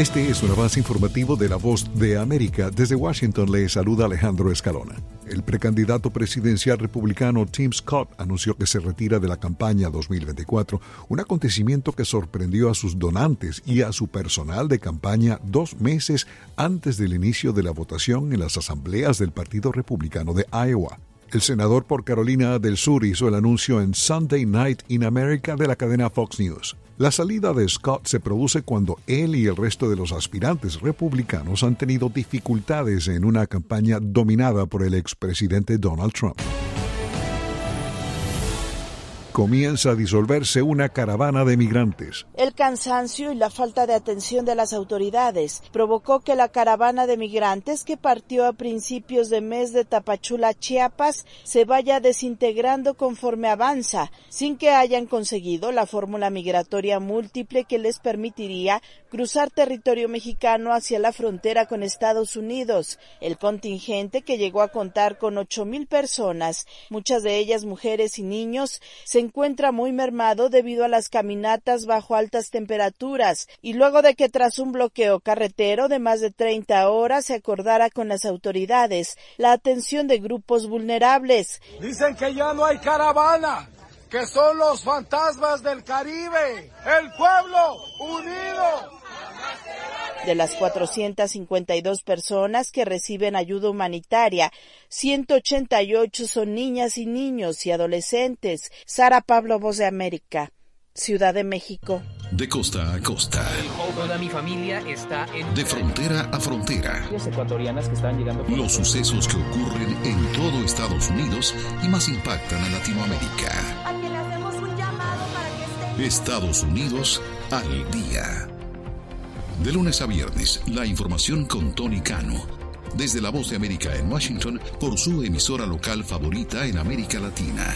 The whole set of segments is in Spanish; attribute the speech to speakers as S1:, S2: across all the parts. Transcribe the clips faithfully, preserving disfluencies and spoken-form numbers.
S1: Este es un avance informativo de La Voz de América. Desde Washington le saluda Alejandro Escalona. El precandidato presidencial republicano Tim Scott anunció que se retira de la campaña dos mil veinticuatro, un acontecimiento que sorprendió a sus donantes y a su personal de campaña dos meses antes del inicio de la votación en las asambleas del Partido Republicano de Iowa. El senador por Carolina del Sur hizo el anuncio en Sunday Night in America de la cadena Fox News. La salida de Scott se produce cuando él y el resto de los aspirantes republicanos han tenido dificultades en una campaña dominada por el expresidente Donald Trump. Comienza a disolverse una caravana de migrantes.
S2: El cansancio y la falta de atención de las autoridades provocó que la caravana de migrantes que partió a principios de mes de Tapachula, Chiapas, se vaya desintegrando conforme avanza, sin que hayan conseguido la fórmula migratoria múltiple que les permitiría cruzar territorio mexicano hacia la frontera con Estados Unidos. El contingente, que llegó a contar con ocho mil personas, muchas de ellas mujeres y niños, se encuentra muy mermado debido a las caminatas bajo altas temperaturas y luego de que tras un bloqueo carretero de más de treinta horas se acordara con las autoridades la atención de grupos vulnerables.
S3: Dicen que ya no hay caravana, que son los fantasmas del Caribe, el pueblo unido.
S2: De las cuatrocientas cincuenta y dos personas que reciben ayuda humanitaria, ciento ochenta y ocho son niñas y niños y adolescentes. Sara Pablo, Voz de América, Ciudad de México.
S4: De costa a costa.
S5: Toda mi familia está en...
S4: De frontera a frontera.
S5: Las ecuatorianas que están llegando... Por...
S4: Los sucesos que ocurren en todo Estados Unidos y más impactan a Latinoamérica.
S6: A quien le hacemos un llamado para que esté...
S4: Estados Unidos al día. De lunes a viernes, la información con Tony Cano. Desde La Voz de América en Washington, por su emisora local favorita en América Latina.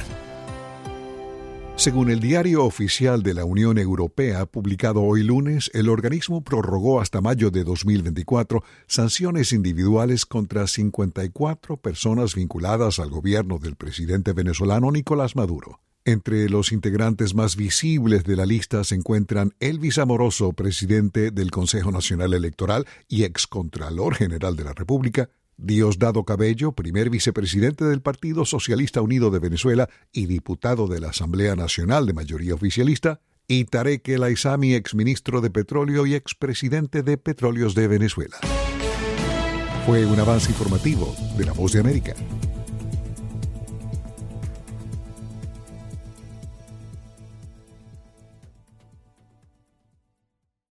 S1: Según el Diario Oficial de la Unión Europea, publicado hoy lunes, el organismo prorrogó hasta mayo de dos mil veinticuatro sanciones individuales contra cincuenta y cuatro personas vinculadas al gobierno del presidente venezolano Nicolás Maduro. Entre los integrantes más visibles de la lista se encuentran Elvis Amoroso, presidente del Consejo Nacional Electoral y excontralor general de la República, Diosdado Cabello, primer vicepresidente del Partido Socialista Unido de Venezuela y diputado de la Asamblea Nacional de mayoría oficialista, y Tarek El Aissami, exministro de Petróleo y expresidente de Petróleos de Venezuela. Fue un avance informativo de La Voz de América.